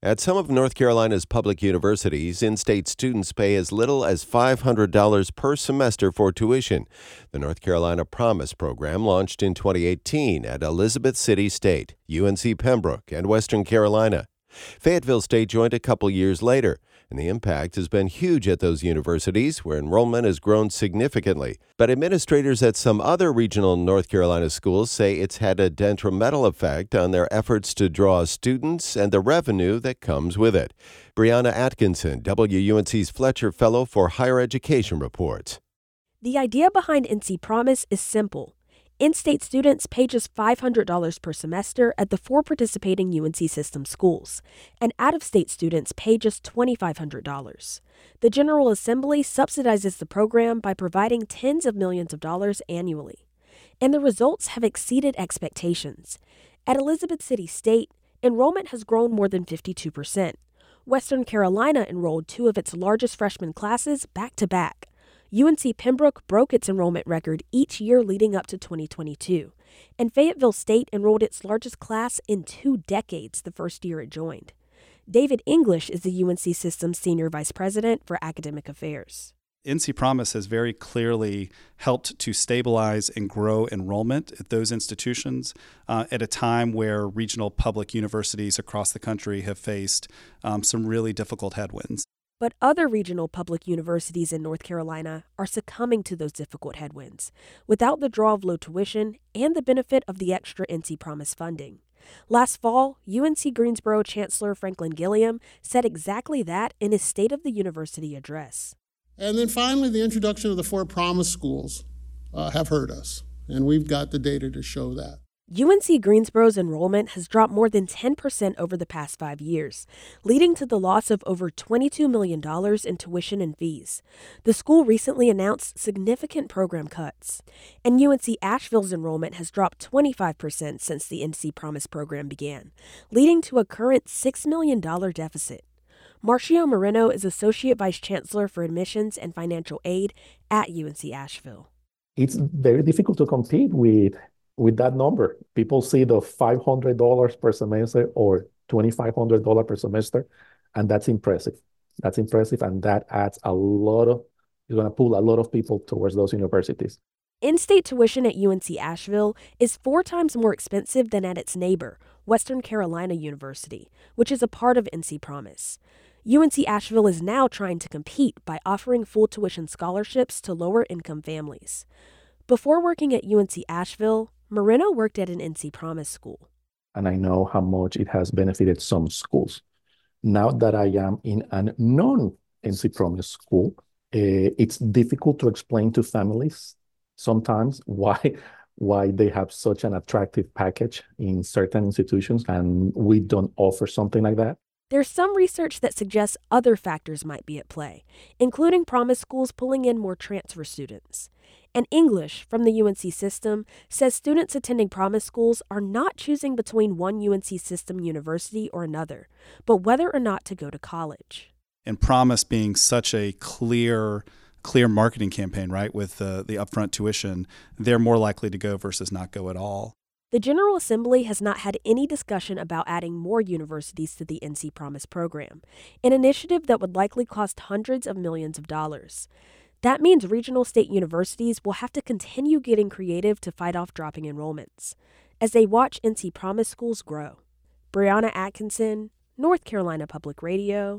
At some of North Carolina's public universities, in-state students pay as little as $500 per semester for tuition. The North Carolina Promise program launched in 2018 at Elizabeth City State, UNC Pembroke, and Western Carolina. Fayetteville State joined a couple years later, and the impact has been huge at those universities where enrollment has grown significantly. But administrators at some other regional North Carolina schools say it's had a detrimental effect on their efforts to draw students and the revenue that comes with it. Brianna Atkinson, WUNC's Fletcher Fellow for Higher Education, reports. The idea behind NC Promise is simple. In-state students pay just $500 per semester at the 4 participating UNC system schools, and out-of-state students pay just $2,500. The General Assembly subsidizes the program by providing tens of millions of dollars annually. And the results have exceeded expectations. At Elizabeth City State, enrollment has grown more than 52%. Western Carolina enrolled 2 of its largest freshman classes back-to-back. UNC Pembroke broke its enrollment record each year leading up to 2022, and Fayetteville State enrolled its largest class in 2 decades the first year it joined. David English is the UNC System's Senior Vice President for Academic Affairs. NC Promise has very clearly helped to stabilize and grow enrollment at those institutions at a time where regional public universities across the country have faced some really difficult headwinds. But other regional public universities in North Carolina are succumbing to those difficult headwinds without the draw of low tuition and the benefit of the extra NC Promise funding. Last fall, UNC Greensboro Chancellor Franklin Gilliam said exactly that in his State of the University address. And then finally, the introduction of the 4 Promise schools have hurt us, and we've got the data to show that. UNC Greensboro's enrollment has dropped more than 10% over the past 5 years, leading to the loss of over $22 million in tuition and fees. The school recently announced significant program cuts. And UNC Asheville's enrollment has dropped 25% since the NC Promise program began, leading to a current $6 million deficit. Marcio Moreno is Associate Vice Chancellor for Admissions and Financial Aid at UNC Asheville. It's very difficult to compete with that number. People see the $500 per semester or $2,500 per semester, and that's impressive. That's impressive, and that adds it's going to pull a lot of people towards those universities. In-state tuition at UNC Asheville is 4 times more expensive than at its neighbor, Western Carolina University, which is a part of NC Promise. UNC Asheville is now trying to compete by offering full tuition scholarships to lower-income families. Before working at UNC Asheville, Moreno worked at an NC Promise school. And I know how much it has benefited some schools. Now that I am in a non-NC Promise school, it's difficult to explain to families sometimes why they have such an attractive package in certain institutions and we don't offer something like that. There's some research that suggests other factors might be at play, including Promise schools pulling in more transfer students. And English, from the UNC system, says students attending Promise schools are not choosing between one UNC system university or another, but whether or not to go to college. And Promise being such a clear marketing campaign, right, with the upfront tuition, they're more likely to go versus not go at all. The General Assembly has not had any discussion about adding more universities to the NC Promise program, an initiative that would likely cost hundreds of millions of dollars. That means regional state universities will have to continue getting creative to fight off dropping enrollments as they watch NC Promise schools grow. Brianna Atkinson, North Carolina Public Radio,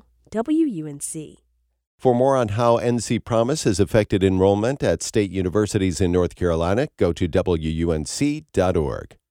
WUNC. For more on how NC Promise has affected enrollment at state universities in North Carolina, go to WUNC.org.